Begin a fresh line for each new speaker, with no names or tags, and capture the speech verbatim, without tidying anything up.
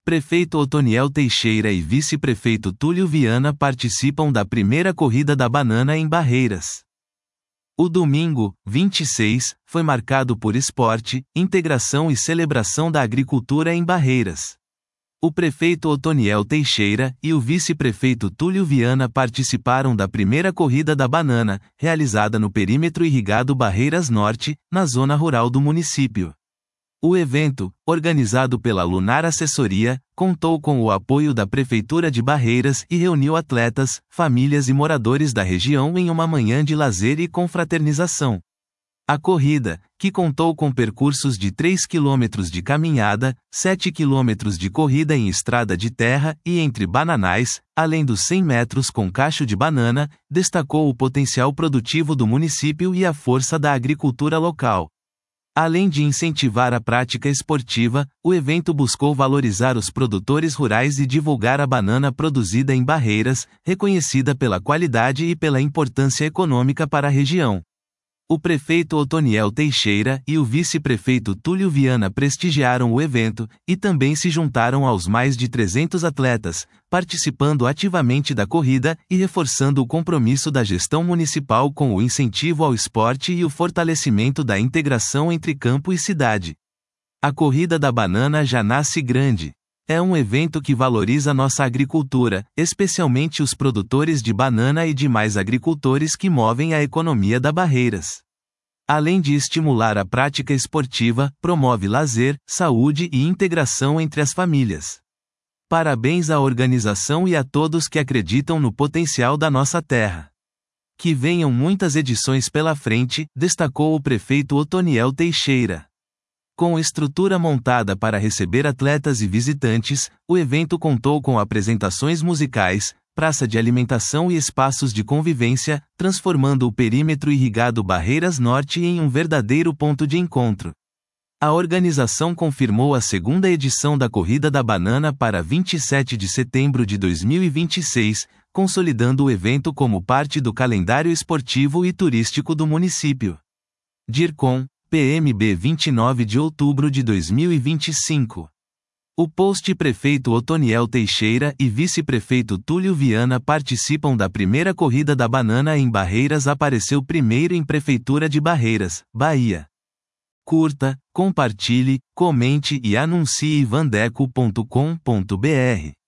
Prefeito Otoniel Teixeira e vice-prefeito Túlio Viana participam da primeira corrida da banana em Barreiras. O domingo, vinte e seis, foi marcado por esporte, integração e celebração da agricultura em Barreiras. O prefeito Otoniel Teixeira e o vice-prefeito Túlio Viana participaram da primeira corrida da banana, realizada no perímetro irrigado Barreiras Norte, na zona rural do município. O evento, organizado pela Lunar Assessoria, contou com o apoio da Prefeitura de Barreiras e reuniu atletas, famílias e moradores da região em uma manhã de lazer e confraternização. A corrida, que contou com percursos de três quilômetros de caminhada, sete quilômetros de corrida em estrada de terra e entre bananais, além dos cem metros com cacho de banana, destacou o potencial produtivo do município e a força da agricultura local. Além de incentivar a prática esportiva, o evento buscou valorizar os produtores rurais e divulgar a banana produzida em Barreiras, reconhecida pela qualidade e pela importância econômica para a região. O prefeito Otoniel Teixeira e o vice-prefeito Túlio Viana prestigiaram o evento, e também se juntaram aos mais de trezentos atletas, participando ativamente da corrida e reforçando o compromisso da gestão municipal com o incentivo ao esporte e o fortalecimento da integração entre campo e cidade. A Corrida da Banana já nasce grande. É um evento que valoriza nossa agricultura, especialmente os produtores de banana e demais agricultores que movem a economia da Barreiras. Além de estimular a prática esportiva, promove lazer, saúde e integração entre as famílias. Parabéns à organização e a todos que acreditam no potencial da nossa terra. Que venham muitas edições pela frente, destacou o prefeito Otoniel Teixeira. Com estrutura montada para receber atletas e visitantes, o evento contou com apresentações musicais, praça de alimentação e espaços de convivência, transformando o perímetro irrigado Barreiras Norte em um verdadeiro ponto de encontro. A organização confirmou a segunda edição da Corrida da Banana para vinte e sete de setembro de dois mil e vinte e seis, consolidando o evento como parte do calendário esportivo e turístico do município. DIRCOM, P M B vinte e nove de outubro de dois mil e vinte e cinco. O post Prefeito Otoniel Teixeira e Vice-Prefeito Túlio Viana participam da primeira Corrida da Banana em Barreiras apareceu primeiro em Prefeitura de Barreiras, Bahia. Curta, compartilhe, comente e anuncie vandeco ponto com ponto br.